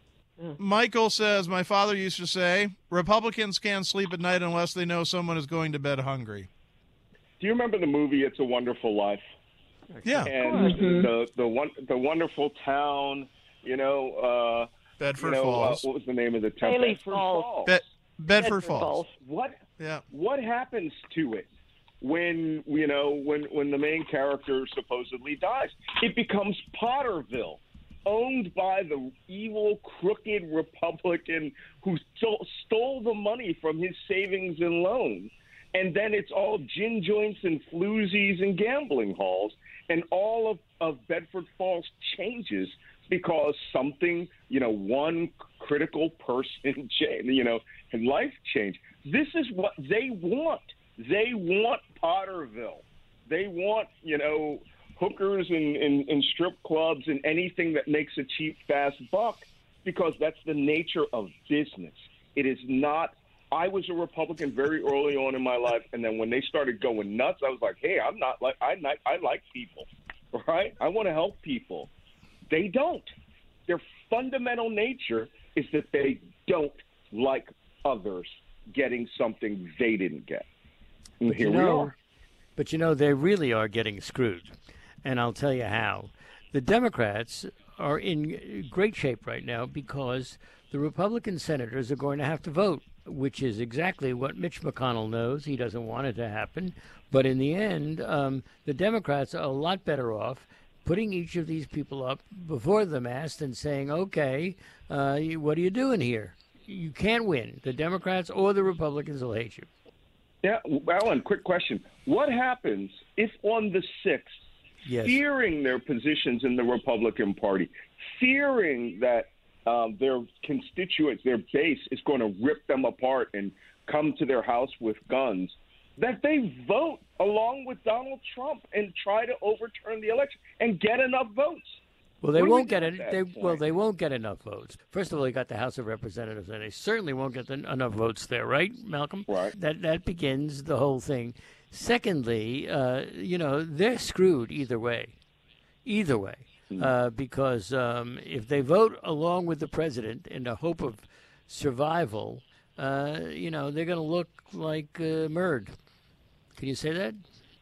Michael says, my father used to say, Republicans can't sleep at night unless they know someone is going to bed hungry. Do you remember the movie It's a Wonderful Life? Yeah. And the the one the wonderful town, you know, uh, Bedford you know, Falls. Uh, what was the name of the town? Haley Bedford Falls. Falls. Be- Bedford, Bedford Falls. Falls. What? Yeah. What happens to it when you know when when the main character supposedly dies? It becomes Potterville, owned by the evil, crooked Republican who stole, stole the money from his savings and loans. And then it's all gin joints and floozies and gambling halls. And all of, of Bedford Falls changes because something, you know, one critical person, you know, and life change. This is what they want. They want Potterville. They want, you know, hookers and, and, and strip clubs and anything that makes a cheap, fast buck, because that's the nature of business. It is not. I was a Republican very early on in my life, and then when they started going nuts, I was like, hey, I'm not like I not, I like people, right? I want to help people. They don't. Their fundamental nature is that they don't like others getting something they didn't get. And But here you know, we are. But you know, they really are getting screwed. And I'll tell you how. The Democrats are in great shape right now because the Republican senators are going to have to vote, which is exactly what Mitch McConnell knows. He doesn't want it to happen. But in the end, um, the Democrats are a lot better off putting each of these people up before the mast and saying, okay, uh, what are you doing here? You can't win. The Democrats or the Republicans will hate you. Yeah, Alan, quick question. What happens if on the sixth, Yes. fearing their positions in the Republican Party, fearing that um, their constituents, their base, is going to rip them apart and come to their house with guns, that they vote along with Donald Trump and try to overturn the election and get enough votes? Well, they What do we won't do get at it. that They, point? well, they won't get enough votes. First of all, they got the House of Representatives, and they certainly won't get the, enough votes there, right, Malcolm? Right. That that begins the whole thing. Secondly, uh, you know, they're screwed either way, either way, uh, because um, if they vote along with the president in the hope of survival, uh, you know, they're going to look like uh, Murd. Can you say that?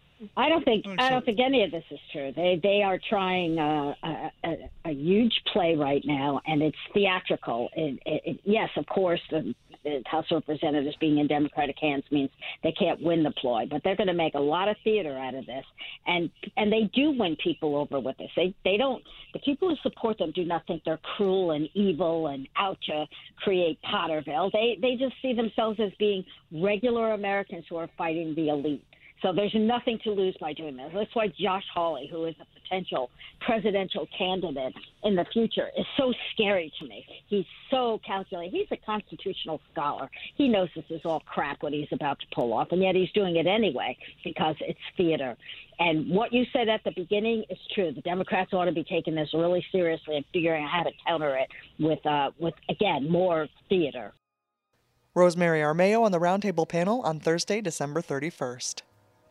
I don't think I don't think any of this is true. They they are trying uh, a, a, a huge play right now, and it's theatrical. It, it, it, yes, of course, the, the House of Representatives being in Democratic hands means they can't win the ploy, but they're going to make a lot of theater out of this, and and they do win people over with this. They they don't. The people who support them do not think they're cruel and evil and out to create Potterville. They they just see themselves as being regular Americans who are fighting the elite. So there's nothing to lose by doing this. That's why Josh Hawley, who is a potential presidential candidate in the future, is so scary to me. He's so calculated. He's a constitutional scholar. He knows this is all crap what he's about to pull off, and yet he's doing it anyway because it's theater. And what you said at the beginning is true. The Democrats ought to be taking this really seriously and figuring out how to counter it with, uh, with again, more theater. Rosemary Armeo on the Roundtable panel on Thursday, December thirty-first.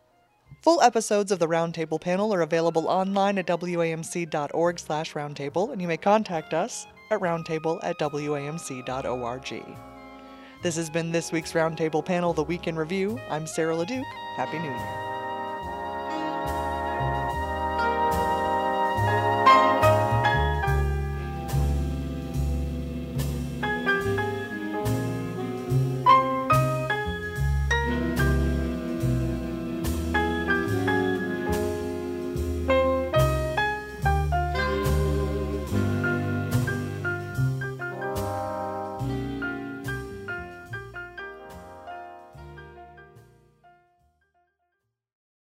Full episodes of the Roundtable panel are available online at wamc.org slash roundtable, and you may contact us at roundtable at wamc.org. This has been this week's Roundtable panel, The Week in Review. I'm Sarah LeDuc. Happy New Year.